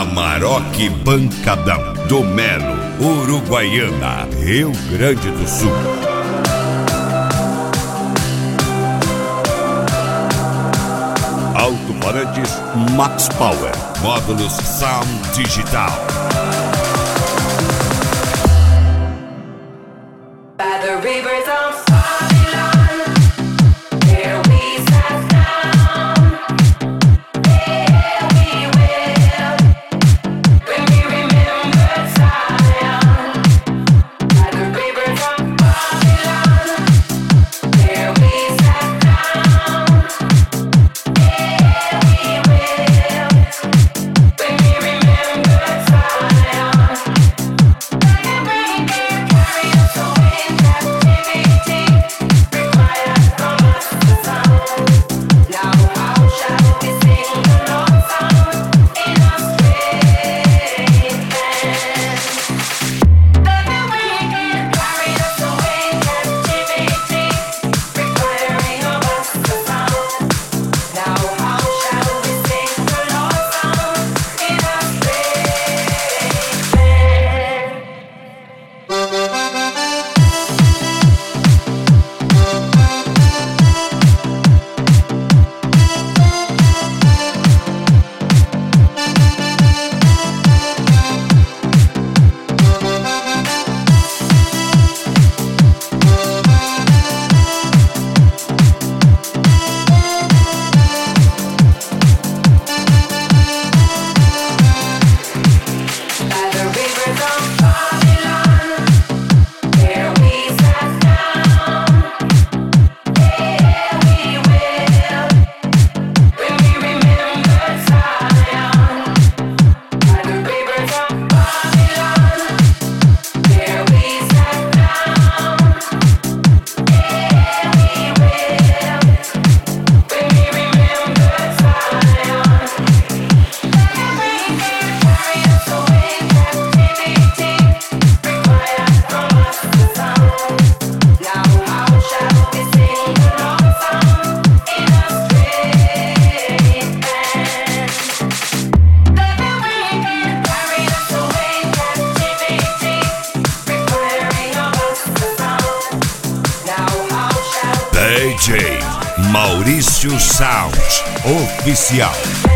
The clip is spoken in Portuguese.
Amarok Bancadão do Melo, Uruguaiana, Rio Grande do Sul. Alto-falantes Max Power, módulos Sound Digital. By the rivers of Babylon, there we sat down. There we will, when we remember Zion. By the rivers of Babylon, there we sat down. There we will, when we remember Zion. Bring it, carry us away. DJ Maurício Sound Oficial.